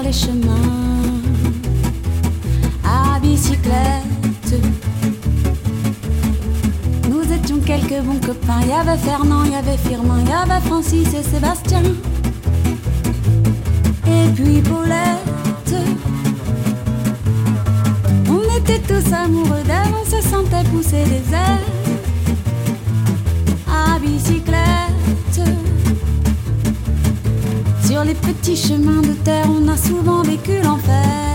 les chemins à bicyclette. Nous étions quelques bons copains. Il y avait Fernand, il y avait Firmin, il y avait Francis et Sébastien. Et puis Paulette. On était tous amoureux d'elle, on se sentait pousser des ailes à bicyclette. Sur les petits chemins de terre, on a souvent vécu l'enfer.